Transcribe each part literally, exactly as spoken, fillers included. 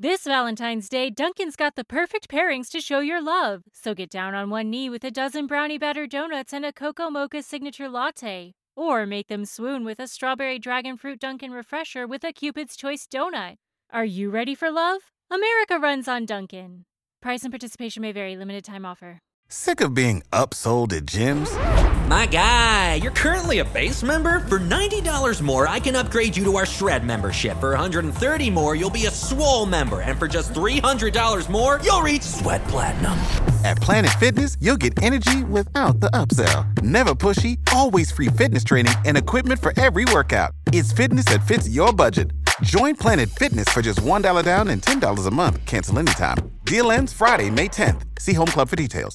This Valentine's Day, Dunkin's got the perfect pairings to show your love. So get down on one knee with a dozen brownie batter donuts and a cocoa mocha signature latte. Or make them swoon with a strawberry dragon fruit Dunkin' refresher with a Cupid's Choice donut. Are you ready for love? America runs on Dunkin'. Price and participation may vary. Limited time offer. Sick of being upsold at gyms? My guy, you're currently a base member? For ninety dollars more, I can upgrade you to our Shred membership. For one hundred thirty dollars more, you'll be a Swole member. And for just three hundred dollars more, you'll reach Sweat Platinum. At Planet Fitness, you'll get energy without the upsell. Never pushy, always free fitness training and equipment for every workout. It's fitness that fits your budget. Join Planet Fitness for just one dollar down and ten dollars a month. Cancel anytime. Deal ends Friday, May tenth. See Home Club for details.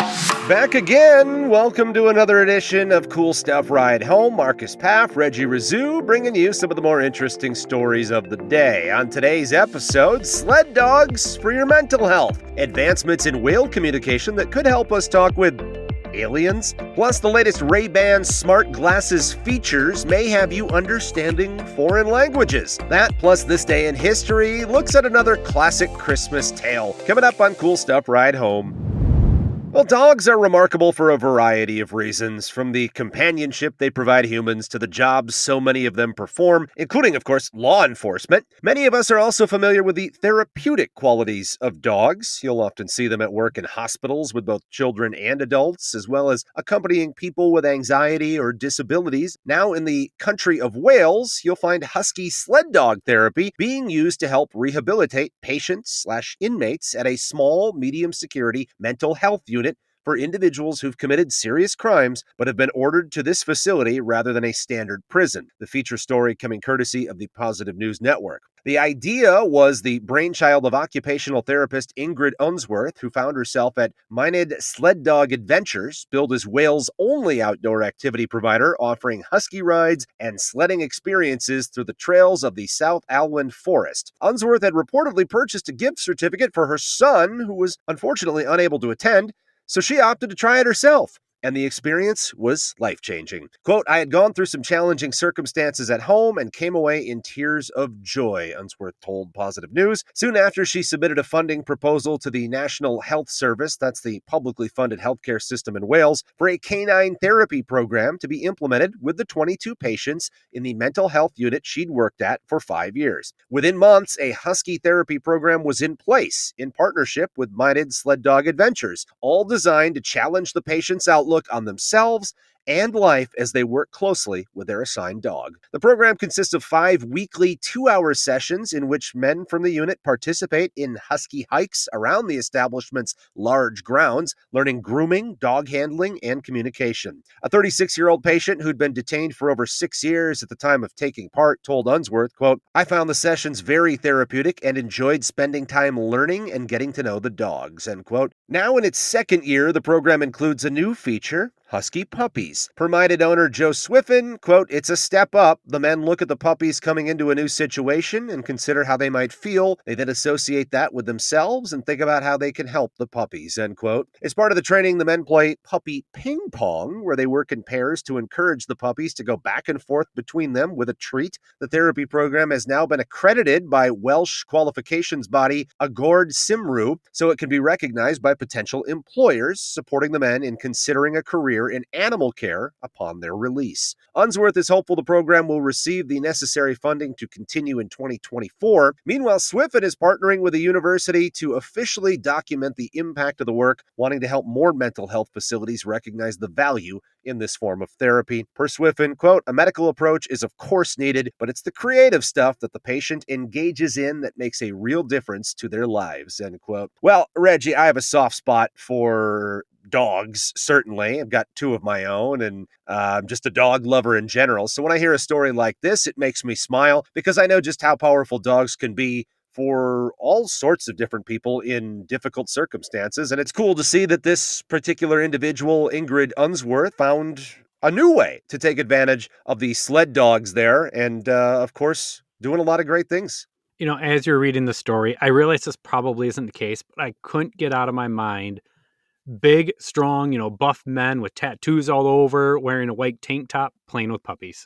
Back again. Welcome to another edition of Cool Stuff Ride Home. Marcus Paff, Reggie Rizou, bringing you some of the more interesting stories of the day. On today's episode, sled dogs for your mental health, advancements in whale communication that could help us talk with aliens, plus the latest Ray-Ban smart glasses features may have you understanding foreign languages. That, plus This Day in History, looks at another classic Christmas tale. Coming up on Cool Stuff Ride Home. Well, dogs are remarkable for a variety of reasons, from the companionship they provide humans to the jobs so many of them perform, including, of course, law enforcement. Many of us are also familiar with the therapeutic qualities of dogs. You'll often see them at work in hospitals with both children and adults, as well as accompanying people with anxiety or disabilities. Now, in the country of Wales, you'll find husky sled dog therapy being used to help rehabilitate patients slash inmates at a small, medium-security mental health unit for individuals who've committed serious crimes but have been ordered to this facility rather than a standard prison. The feature story coming courtesy of the Positive News Network. The idea was the brainchild of occupational therapist Ingrid Unsworth, who found herself at Myned Sled Dog Adventures, billed as Wales' only outdoor activity provider, offering husky rides and sledding experiences through the trails of the South Alwyn Forest. Unsworth had reportedly purchased a gift certificate for her son, who was unfortunately unable to attend, so she opted to try it herself, and the experience was life-changing. Quote, "I had gone through some challenging circumstances at home and came away in tears of joy," Unsworth told Positive News. Soon after, she submitted a funding proposal to the National Health Service, that's the publicly funded healthcare system in Wales, for a canine therapy program to be implemented with the twenty-two patients in the mental health unit she'd worked at for five years. Within months, a husky therapy program was in place in partnership with Myned Sled Dog Adventures, all designed to challenge the patient's outlook on themselves and life as they work closely with their assigned dog. The program consists of five weekly two-hour sessions in which men from the unit participate in husky hikes around the establishment's large grounds, learning grooming, dog handling, and communication. A thirty-six-year-old patient who'd been detained for over six years at the time of taking part told Unsworth, quote, "I found the sessions very therapeutic and enjoyed spending time learning and getting to know the dogs," end quote. Now in its second year, the program includes a new feature, husky puppies. Per Myned owner Joe Swiffen, quote, "It's a step up. The men look at the puppies coming into a new situation and consider how they might feel. They then associate that with themselves and think about how they can help the puppies," end quote. As part of the training, the men play puppy ping pong, where they work in pairs to encourage the puppies to go back and forth between them with a treat. The therapy program has now been accredited by Welsh qualifications body Agord Simru, so it can be recognized by potential employers, supporting the men in considering a career in animal care upon their release. Unsworth is hopeful the program will receive the necessary funding to continue in twenty twenty-four. Meanwhile, Swiffen is partnering with the university to officially document the impact of the work, wanting to help more mental health facilities recognize the value in this form of therapy. Per Swiffen, quote, "A medical approach is of course needed, but it's the creative stuff that the patient engages in that makes a real difference to their lives," end quote. Well, Reggie, I have a soft spot for dogs, certainly. I've got two of my own, and uh, I'm just a dog lover in general. So when I hear a story like this, it makes me smile because I know just how powerful dogs can be for all sorts of different people in difficult circumstances. And it's cool to see that this particular individual, Ingrid Unsworth, found a new way to take advantage of the sled dogs there. And uh, of course, doing a lot of great things. You know, as you're reading the story, I realize this probably isn't the case, but I couldn't get out of my mind big, strong, you know, buff men with tattoos all over, wearing a white tank top, playing with puppies.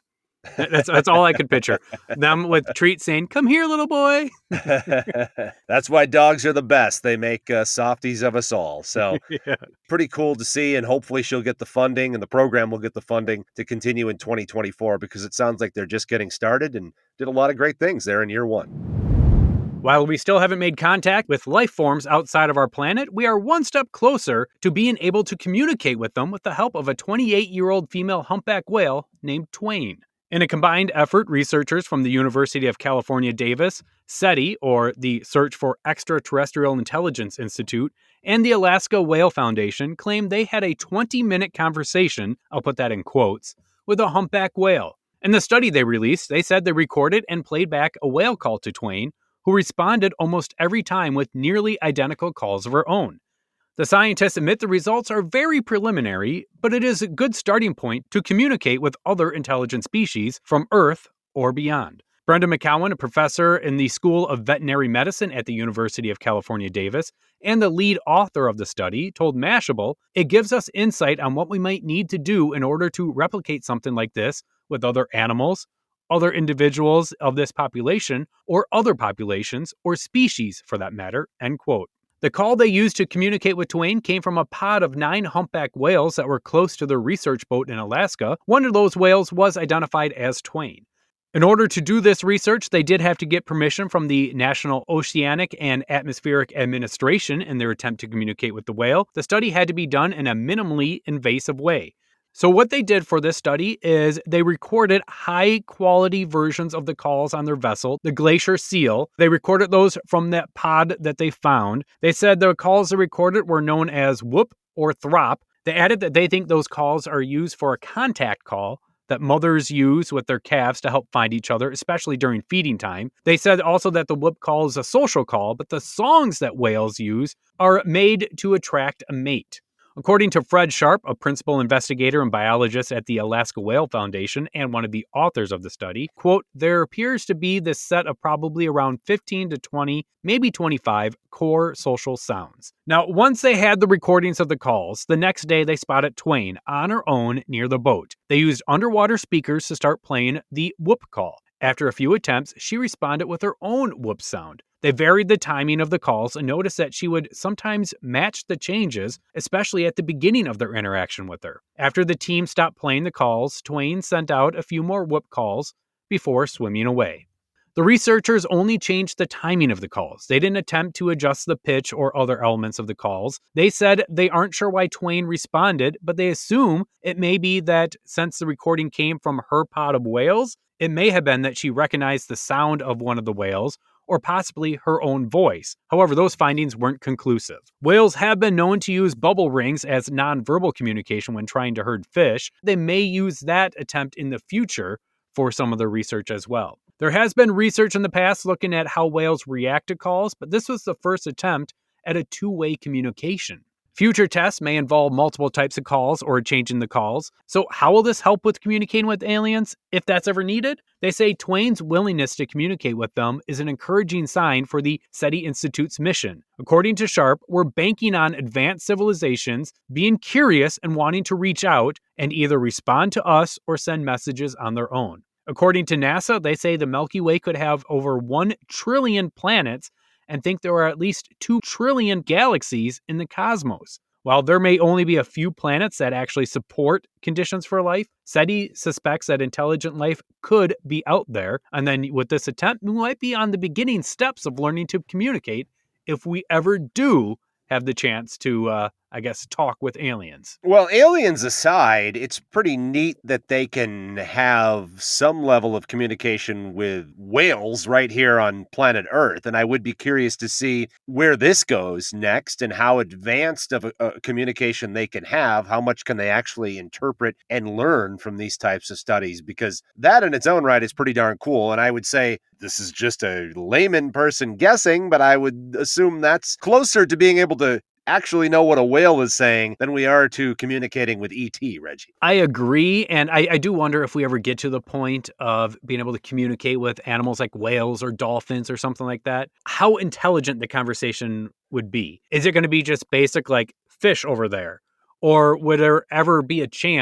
That's that's all I could picture. Them with treats saying, "Come here, little boy." That's why dogs are the best. They make uh, softies of us all. So Yeah. pretty cool to see. And hopefully she'll get the funding and the program will get the funding to continue in twenty twenty-four, because it sounds like they're just getting started and did a lot of great things there in year one. While we still haven't made contact with life forms outside of our planet, we are one step closer to being able to communicate with them with the help of a twenty-eight-year-old female humpback whale named Twain. In a combined effort, researchers from the University of California, Davis, SETI, or the Search for Extraterrestrial Intelligence Institute, and the Alaska Whale Foundation claimed they had a twenty-minute conversation, I'll put that in quotes, with a humpback whale. In the study they released, they said they recorded and played back a whale call to Twain, who responded almost every time with nearly identical calls of her own. The scientists admit the results are very preliminary, but it is a good starting point to communicate with other intelligent species from Earth or beyond. Brenda McCowan, a professor in the School of Veterinary Medicine at the University of California, Davis, and the lead author of the study, told Mashable, it gives us insight on what we might need to do in order to replicate something like this with other animals, other individuals of this population, or other populations, or species for that matter, end quote. The call they used to communicate with Twain came from a pod of nine humpback whales that were close to their research boat in Alaska. One of those whales was identified as Twain. In order to do this research, they did have to get permission from the National Oceanic and Atmospheric Administration in their attempt to communicate with the whale. The study had to be done in a minimally invasive way. So what they did for this study is they recorded high-quality versions of the calls on their vessel, the Glacier Seal. They recorded those from that pod that they found. They said the calls they recorded were known as whoop or throp. They added that they think those calls are used for a contact call that mothers use with their calves to help find each other, especially during feeding time. They said also that the whoop call is a social call, but the songs that whales use are made to attract a mate. According to Fred Sharp, a principal investigator and biologist at the Alaska Whale Foundation and one of the authors of the study, quote, there appears to be this set of probably around fifteen to twenty, maybe twenty-five core social sounds. Now, once they had the recordings of the calls, the next day they spotted Twain on her own near the boat. They used underwater speakers to start playing the whoop call. After a few attempts, she responded with her own whoop sound. They varied the timing of the calls and noticed that she would sometimes match the changes, especially at the beginning of their interaction with her. After the team stopped playing the calls, Twain sent out a few more whoop calls before swimming away. The researchers only changed the timing of the calls. They didn't attempt to adjust the pitch or other elements of the calls. They said they aren't sure why Twain responded, but they assume it may be that since the recording came from her pod of whales, it may have been that she recognized the sound of one of the whales, or possibly her own voice. However, those findings weren't conclusive. Whales have been known to use bubble rings as nonverbal communication when trying to herd fish. They may use that attempt in the future for some of their research as well. There has been research in the past looking at how whales react to calls, but this was the first attempt at a two-way communication. Future tests may involve multiple types of calls or a change in the calls. So how will this help with communicating with aliens, if that's ever needed? They say Twain's willingness to communicate with them is an encouraging sign for the SETI Institute's mission. According to Sharp, we're banking on advanced civilizations being curious and wanting to reach out and either respond to us or send messages on their own. According to NASA, they say the Milky Way could have over one trillion planets and think there are at least two trillion galaxies in the cosmos. While there may only be a few planets that actually support conditions for life, SETI suspects that intelligent life could be out there. And then with this attempt, we might be on the beginning steps of learning to communicate if we ever do have the chance to, uh, I guess, talk with aliens. Well, aliens aside, it's pretty neat that they can have some level of communication with whales right here on planet Earth. And I would be curious to see where this goes next and how advanced of a, a communication they can have. How much can they actually interpret and learn from these types of studies? Because that in its own right is pretty darn cool. And I would say this is just a layman person guessing, but I would assume that's closer to being able to actually know what a whale is saying than we are to communicating with E T, Reggie. I agree. And I, I do wonder if we ever get to the point of being able to communicate with animals like whales or dolphins or something like that, how intelligent the conversation would be. Is it going to be just basic like fish over there? Or would there ever be a chance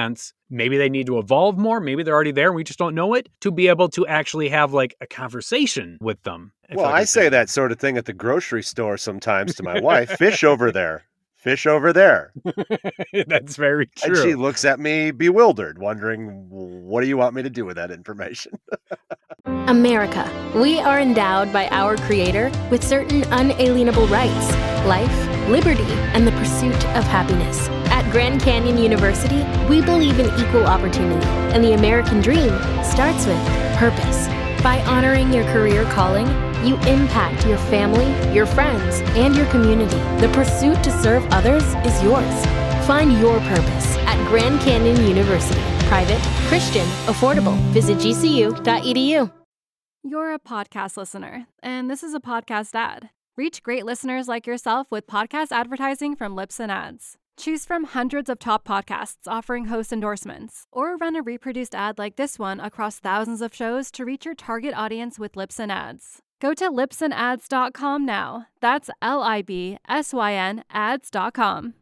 maybe they need to evolve more. Maybe they're already there and we just don't know it, to be able to actually have like a conversation with them. Well, I say that sort of thing at the grocery store sometimes to my wife. Fish over there. Fish over there. That's very true. And she looks at me bewildered, wondering, what do you want me to do with that information? America. We are endowed by our Creator with certain unalienable rights: life, liberty, and the pursuit of happiness. At Grand Canyon University, we believe in equal opportunity, and the American dream starts with purpose. By honoring your career calling, you impact your family, your friends, and your community. The pursuit to serve others is yours. Find your purpose at Grand Canyon University. Private, Christian, affordable. Visit g c u dot e d u. You're a podcast listener, and this is a podcast ad. Reach great listeners like yourself with podcast advertising from Libsyn Ads. Choose from hundreds of top podcasts offering host endorsements, or run a reproduced ad like this one across thousands of shows to reach your target audience with Libsyn Ads. Go to libsyn ads dot com now. That's L I B S Y N ads dot com.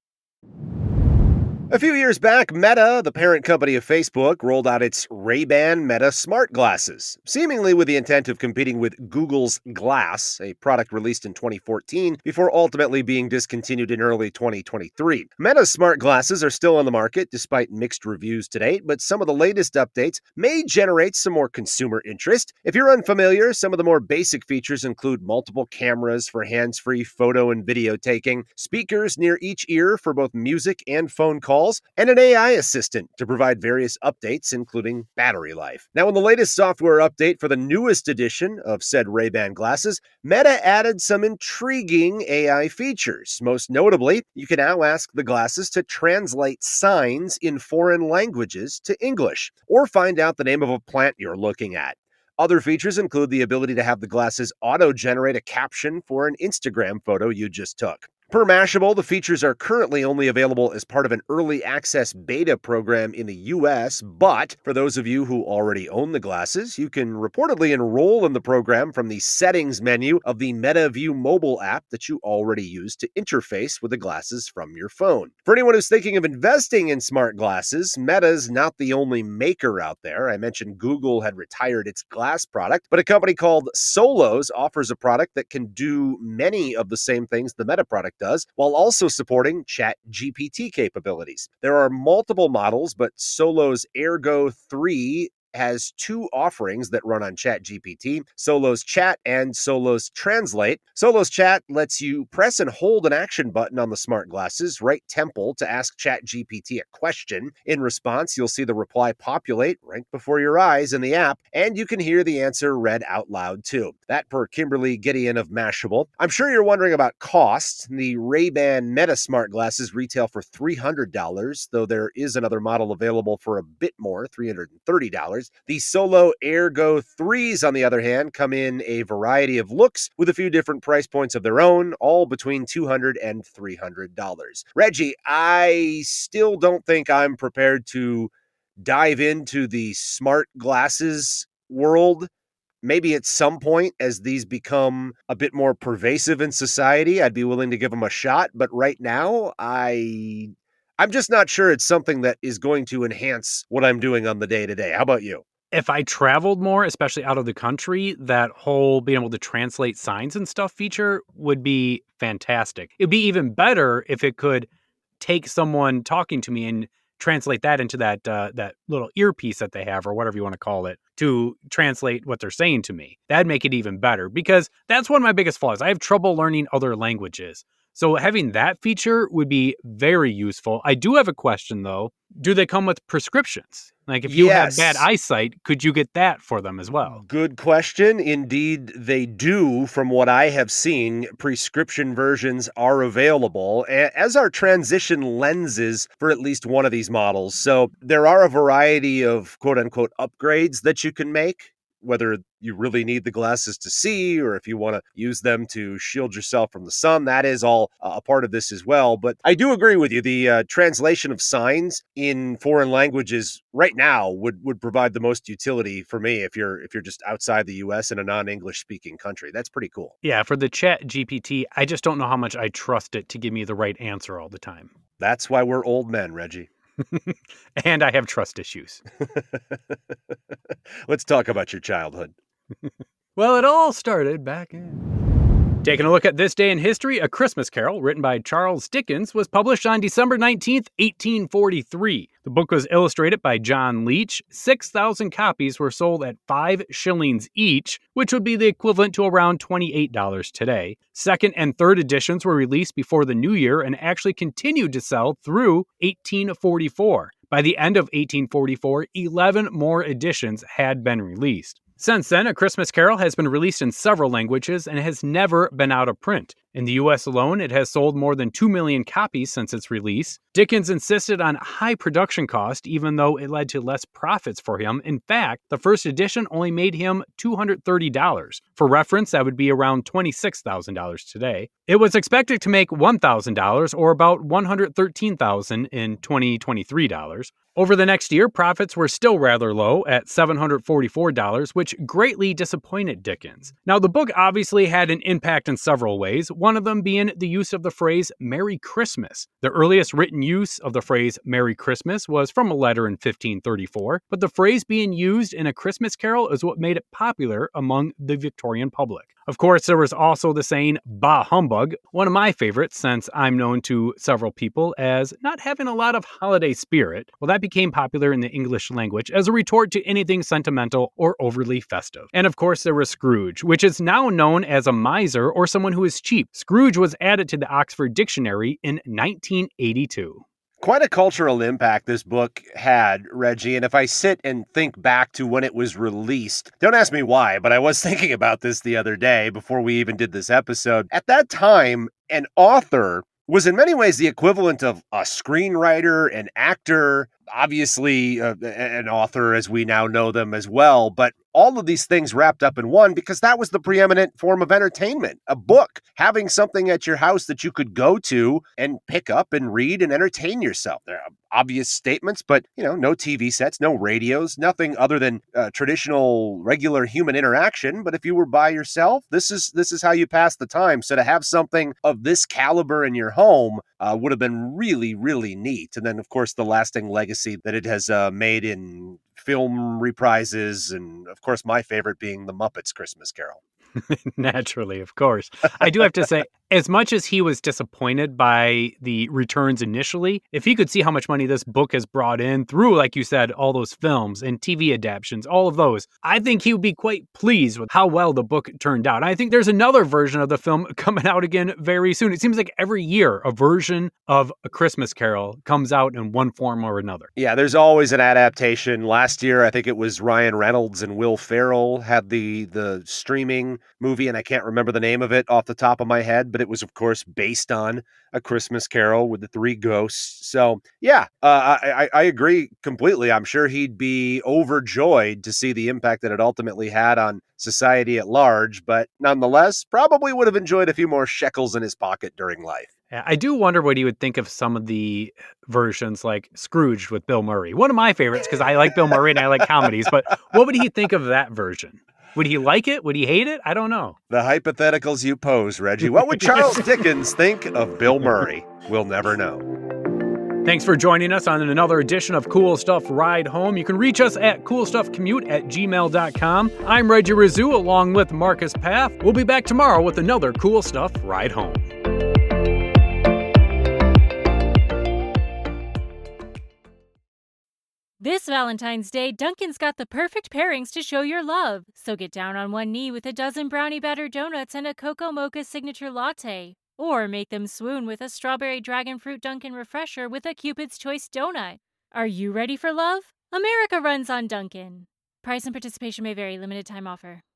A few years back, Meta, the parent company of Facebook, rolled out its Ray-Ban Meta smart glasses, seemingly with the intent of competing with Google's Glass, a product released in twenty fourteen before ultimately being discontinued in early twenty twenty-three. Meta's smart glasses are still on the market despite mixed reviews to date, but some of the latest updates may generate some more consumer interest. If you're unfamiliar, some of the more basic features include multiple cameras for hands-free photo and video taking, speakers near each ear for both music and phone calls, and an A I assistant to provide various updates, including battery life. Now, in the latest software update for the newest edition of said Ray-Ban glasses, Meta added some intriguing A I features. Most notably, you can now ask the glasses to translate signs in foreign languages to English, or find out the name of a plant you're looking at. Other features include the ability to have the glasses auto-generate a caption for an Instagram photo you just took. Per Mashable, the features are currently only available as part of an early access beta program in the U S, but for those of you who already own the glasses, you can reportedly enroll in the program from the settings menu of the MetaView mobile app that you already use to interface with the glasses from your phone. For anyone who's thinking of investing in smart glasses, Meta's not the only maker out there. I mentioned Google had retired its Glass product, but a company called Solos offers a product that can do many of the same things the Meta product does, while also supporting Chat G P T capabilities. There are multiple models, but Solos Ergo three has two offerings that run on Chat G P T, Solos Chat and Solos Translate. Solos Chat lets you press and hold an action button on the smart glasses, right temple, to ask Chat G P T a question. In response, you'll see the reply populate right before your eyes in the app, and you can hear the answer read out loud too. That per Kimberly Gideon of Mashable. I'm sure you're wondering about cost. The Ray-Ban Meta smart glasses retail for three hundred dollars, though there is another model available for a bit more, three hundred thirty dollars. The Solo Ergo threes, on the other hand, come in a variety of looks with a few different price points of their own, all between two hundred dollars and three hundred dollars. Reggie, I still don't think I'm prepared to dive into the smart glasses world. Maybe at some point, as these become a bit more pervasive in society, I'd be willing to give them a shot. But right now, I... I'm just not sure it's something that is going to enhance what I'm doing on the day-to-day. How about you? If I traveled more, especially out of the country, that whole being able to translate signs and stuff feature would be fantastic. It'd be even better if it could take someone talking to me and translate that into that uh, that little earpiece that they have, or whatever you want to call it, to translate what they're saying to me. That'd make it even better, because that's one of my biggest flaws. I have trouble learning other languages. So having that feature would be very useful. I do have a question, though. Do they come with prescriptions? Like, if you Yes. have bad eyesight, could you get that for them as well? Good question. Indeed, they do. From what I have seen, prescription versions are available, a- as are transition lenses for at least one of these models. So there are a variety of quote-unquote upgrades that you can make, whether you really need the glasses to see or if you want to use them to shield yourself from the sun. That is all uh, a part of this as well. But I do agree with you. The uh, translation of signs in foreign languages right now would, would provide the most utility for me if you're if you're just outside the U S in a non-English speaking country. That's pretty cool. Yeah, for the Chat G P T, I just don't know how much I trust it to give me the right answer all the time. That's why we're old men, Reggie. And I have trust issues. Let's talk about your childhood. Well, it all started back in... Taking a look at this day in history, A Christmas Carol, written by Charles Dickens, was published on December nineteenth, eighteen forty-three. The book was illustrated by John Leech. six thousand copies were sold at five shillings each, which would be the equivalent to around twenty-eight dollars today. Second and third editions were released before the new year and actually continued to sell through eighteen forty-four. By the end of eighteen forty-four, eleven more editions had been released. Since then, A Christmas Carol has been released in several languages and has never been out of print. In the U S alone, it has sold more than two million copies since its release. Dickens insisted on high production cost, even though it led to less profits for him. In fact, the first edition only made him two hundred thirty dollars. For reference, that would be around twenty-six thousand dollars today. It was expected to make one thousand dollars, or about one hundred thirteen thousand dollars in twenty twenty-three dollars. Over the next year, profits were still rather low at seven hundred forty-four dollars, which greatly disappointed Dickens. Now, the book obviously had an impact in several ways, one of them being the use of the phrase Merry Christmas. The earliest written use of the phrase Merry Christmas was from a letter in fifteen thirty-four, but the phrase being used in A Christmas Carol is what made it popular among the Victorian public. Of course, there was also the saying, bah humbug, one of my favorites since I'm known to several people as not having a lot of holiday spirit. Well, that became popular in the English language as a retort to anything sentimental or overly festive. And of course, there was Scrooge, which is now known as a miser or someone who is cheap. Scrooge was added to the Oxford Dictionary in nineteen eighty-two. Quite a cultural impact this book had, Reggie, and if I sit and think back to when it was released, don't ask me why, but I was thinking about this the other day before we even did this episode. At that time, an author was in many ways the equivalent of a screenwriter, an actor, obviously uh, an author as we now know them as well, but all of these things wrapped up in one because that was the preeminent form of entertainment, a book, having something at your house that you could go to and pick up and read and entertain yourself. There are obvious statements, but, you know, no T V sets, no radios, nothing other than uh, traditional, regular human interaction. But if you were by yourself, this is this is how you pass the time. So to have something of this caliber in your home uh, would have been really, really neat. And then, of course, the lasting legacy that it has uh, made in film reprises, and of course my favorite being The Muppets Christmas Carol. Naturally, of course. I do have to say, as much as he was disappointed by the returns initially, if he could see how much money this book has brought in through, like you said, all those films and T V adaptions, all of those, I think he would be quite pleased with how well the book turned out. I think there's another version of the film coming out again very soon. It seems like every year a version of A Christmas Carol comes out in one form or another. Yeah, there's always an adaptation. Last year, I think it was Ryan Reynolds and Will Ferrell had the the streaming movie, and I can't remember the name of it off the top of my head, but it was, of course, based on A Christmas Carol with the three ghosts. So, yeah, uh, I, I agree completely. I'm sure he'd be overjoyed to see the impact that it ultimately had on society at large, but nonetheless, probably would have enjoyed a few more shekels in his pocket during life. Yeah, I do wonder what he would think of some of the versions like Scrooge with Bill Murray. One of my favorites because I like Bill Murray and I like comedies, but what would he think of that version? Would he like it? Would he hate it? I don't know. The hypotheticals you pose, Reggie. What would Charles Dickens think of Bill Murray? We'll never know. Thanks for joining us on another edition of Cool Stuff Ride Home. You can reach us at coolstuffcommute at gmail dot com. I'm Reggie Rizzu along with Marcus Paff. We'll be back tomorrow with another Cool Stuff Ride Home. This Valentine's Day, Dunkin's got the perfect pairings to show your love. So get down on one knee with a dozen brownie batter donuts and a cocoa mocha signature latte. Or make them swoon with a strawberry dragon fruit Dunkin' refresher with a Cupid's Choice donut. Are you ready for love? America runs on Dunkin'. Price and participation may vary. Limited time offer.